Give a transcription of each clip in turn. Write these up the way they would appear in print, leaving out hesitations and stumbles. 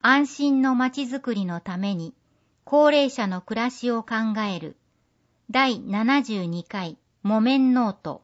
安心のまちづくりのために高齢者の暮らしを考える第72回木綿ノート。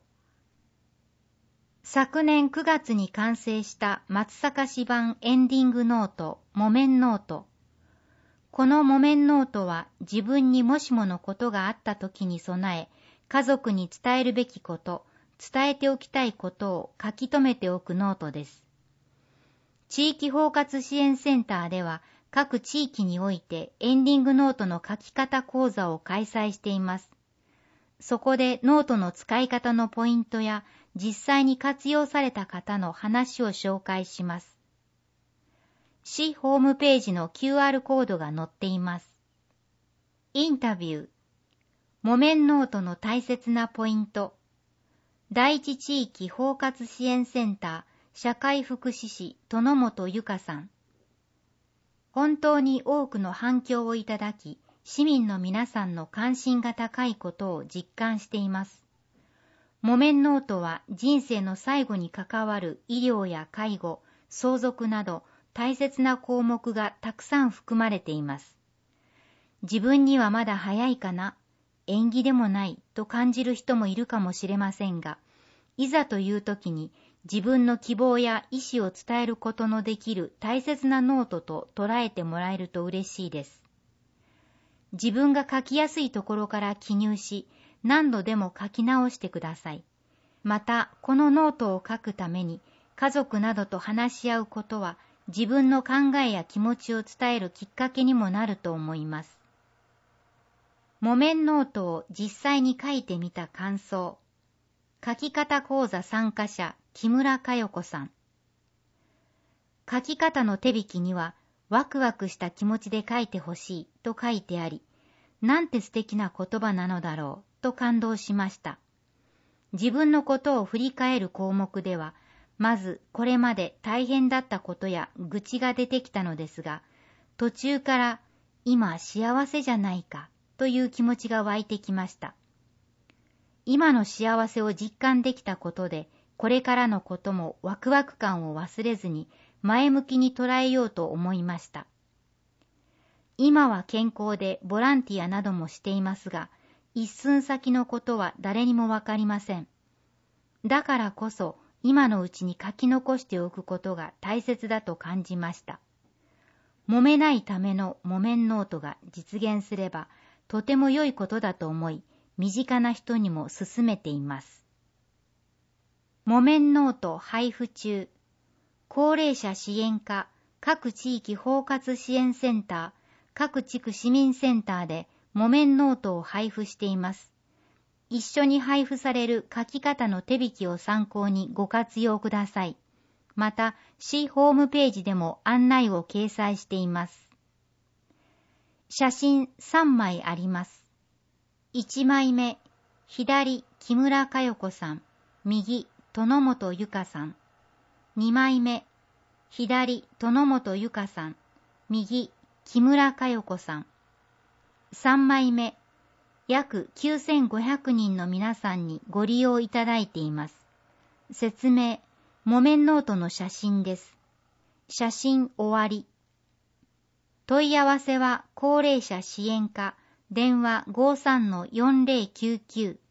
昨年9月に完成した松阪市版エンディングノート木綿ノート。この木綿ノートは自分にもしものことがあった時に備え、家族に伝えるべきこと、伝えておきたいことを書き留めておくノートです。地域包括支援センターでは各地域においてエンディングノートの書き方講座を開催しています。そこでノートの使い方のポイントや実際に活用された方の話を紹介します。市ホームページの QR コードが載っています。インタビュー。木綿ノートの大切なポイント。第一地域包括支援センター社会福祉士殿本由香さん。本当に多くの反響をいただき、市民の皆さんの関心が高いことを実感しています。木綿ノートは人生の最後に関わる医療や介護、相続など大切な項目がたくさん含まれています。自分にはまだ早いかな、縁起でもないと感じる人もいるかもしれませんが、いざという時に自分の希望や意思を伝えることのできる大切なノートと捉えてもらえると嬉しいです。自分が書きやすいところから記入し、何度でも書き直してください。また、このノートを書くために家族などと話し合うことは自分の考えや気持ちを伝えるきっかけにもなると思います。木綿ノートを実際に書いてみた感想。書き方講座参加者木村佳代子さん。書き方の手引きにはワクワクした気持ちで書いてほしいと書いてあり、なんて素敵な言葉なのだろうと感動しました。自分のことを振り返る項目では、まずこれまで大変だったことや愚痴が出てきたのですが、途中から今幸せじゃないかという気持ちが湧いてきました。今の幸せを実感できたことで、これからのこともワクワク感を忘れずに前向きに捉えようと思いました。今は健康でボランティアなどもしていますが、一寸先のことは誰にもわかりません。だからこそ今のうちに書き残しておくことが大切だと感じました。揉めないための木綿ノートが実現すればとても良いことだと思い、身近な人にも勧めています。木綿ノート配布中。高齢者支援課、各地域包括支援センター、各地区市民センターで木綿ノートを配布しています。一緒に配布される書き方の手引きを参考にご活用ください。また、市ホームページでも案内を掲載しています。写真3枚あります。1枚目、左木村佳代子さん、右殿本由香さん。2枚目、左殿本由香さん、右木村佳代子さん。3枚目、約9500人の皆さんにご利用いただいています。説明、木綿ノートの写真です。写真終わり。問い合わせは高齢者支援課、電話 53-4099